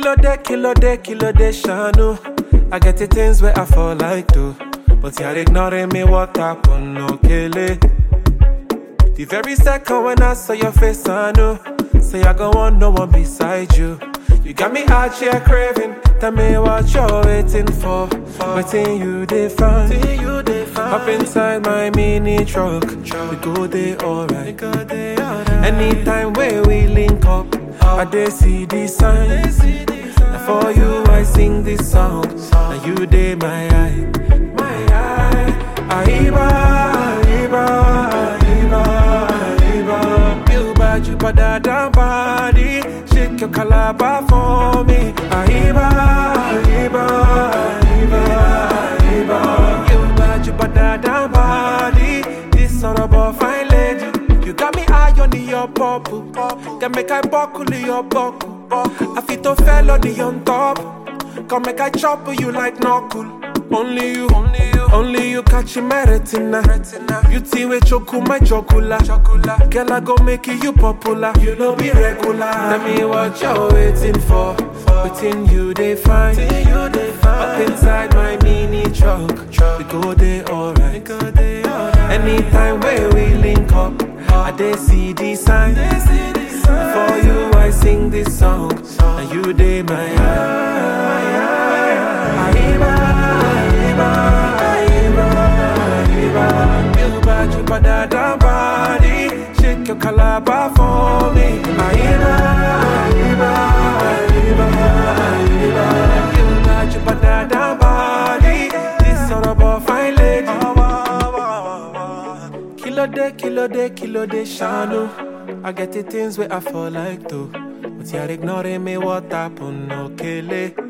kilo de shanu. I get the things where I fall like to, but you're ignoring me. What happened? No kele. The very second when I saw your face, I knew. Say I go want no one beside you. You got me out here craving. Tell me what you're waiting for. Waiting you define. Up inside my mini truck. We go there alright. Anytime where we link up, I dey see the sign. Now for you I sing this song. Now you dey my eye. Aiba, aiba, aiba, aiba. You bad, you bad, damn body. Shake your calabar for me. Aiba, aiba, aiba, aiba. You bad, you bad, damn body. This sort of fine lady. You got me eye on your bubble. Can make I buckle your buckle. I fit to fell on the on top. Come make I chop you like knuckle. Only you catch my retina. Beauty with choco my chocolate. Girl I go make you popular. You know be regular. Tell me what you're waiting for. Waiting you they find. Up inside my mini truck. We go there alright. Anytime where we link up, I dey see the sign. For you I sing this song. And you dey my eye. You bad, damn body. Shake your calabar for me. You bad, damn body. This sort of fine lady. Kilo de shanu. I get the things where I fall like to, but you're ignoring me. What happened? No kele.